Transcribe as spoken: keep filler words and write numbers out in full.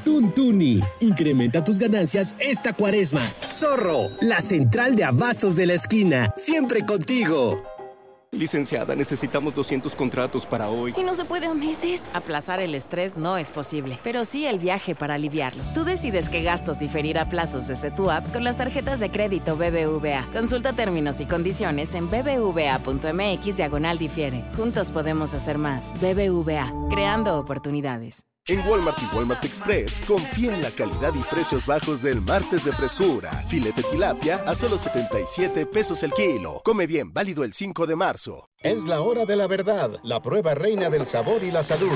Tuntuni. Incrementa tus ganancias esta cuaresma. Zorro, la central de abastos de la esquina. Siempre contigo. Licenciada, necesitamos doscientos contratos para hoy. ¿Y no se puede a meses? Aplazar el estrés no es posible, pero sí el viaje para aliviarlo. Tú decides qué gastos diferir a plazos desde tu app con las tarjetas de crédito B B V A. Consulta términos y condiciones en bbva.mx diagonal difiere. Juntos podemos hacer más. B B V A, creando oportunidades. En Walmart y Walmart Express, confía en la calidad y precios bajos del martes de frescura. Filete tilapia a solo setenta y siete pesos el kilo. Come bien, válido el cinco de marzo. Es la hora de la verdad, la prueba reina del sabor y la salud.